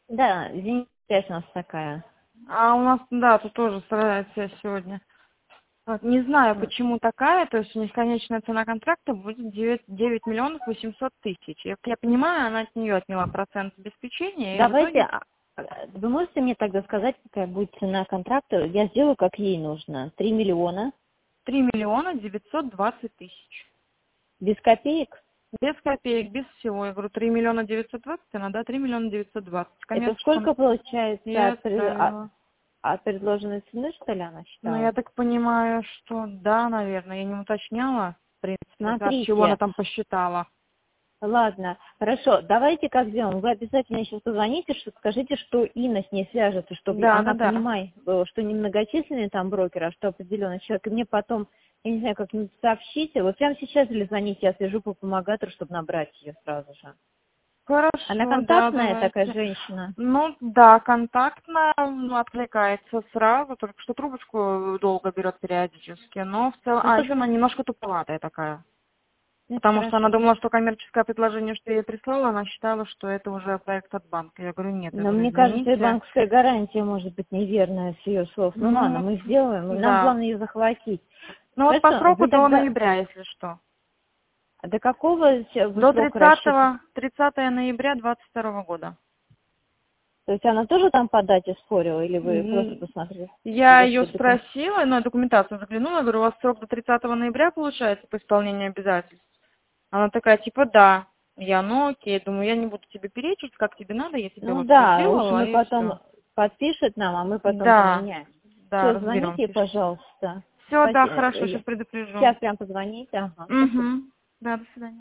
Да, извините, связь у нас такая. А у нас, да, тут тоже страдает связь сегодня. Вот, не знаю, М, почему такая, то есть у них конечная цена контракта будет 9 миллионов 800 тысяч. Я понимаю, она от нее отняла процент обеспечения, и в Давайте, итоге вы можете мне тогда сказать, какая будет цена контракта? Я сделаю, как ей нужно. 3 миллиона, 3 миллиона 920 тысяч. без копеек. Без копеек, без всего. Я говорю, 3 миллиона 920, она, да, 3 миллиона 920. Это Коммерческом сколько получается я от, оставила. от предложенной цены, что ли, она Ну, я считала? так понимаю, что да, наверное, я не уточняла, в принципе, от чего она Смотрите, там посчитала. ладно, хорошо, давайте как сделаем. Вы обязательно сейчас позвоните, что скажите, что Инна с ней свяжется, чтобы Да, да, она да. понимает, что не многочисленный там брокер, а что определенный человек. И мне потом, я не знаю, как-нибудь сообщите. Вот прямо сейчас или звоните, я свяжу по помогатору, чтобы набрать ее сразу же. Она Хорошо, да, контактная такая давайте. женщина? Ну, да, контактно, ну, отвлекается сразу, только что трубочку долго берет периодически, но в целом... Ну, А, еще она немножко туповатая такая. это Потому что она хорошо. думала, что коммерческое предложение, что я ей прислала, она считала, что это уже проект от банка. Я говорю, нет, я Но говорю, мне кажется, и извините. банковская гарантия может быть неверная с ее слов. Ну ладно, Ну, мы сделаем. Нам да. главное ее захватить. Ну вот по Хорошо, сроку вы до тогда... ноября, если что. А до какого вы До срока рассчитываете? 30 ноября 22 года. То есть она тоже там по дате спорила, или вы просто М, посмотрели Я ее какие-то документы? спросила, ну, документацию заглянула, говорю, у вас срок до 30 ноября получается по исполнению обязательств? Она такая, типа, да. Я, ну, окей, думаю, я не буду тебе перечить, как тебе надо, я тебе Ну вот все да, лучше сделала, мы и потом все. подпишет нам, а мы потом Да, поменяем. да, Все, разберем. звоните, пожалуйста. Все, да, хорошо, сейчас предупрежу. Сейчас прям позвоните. Ага, спасибо. Угу. Да, до свидания.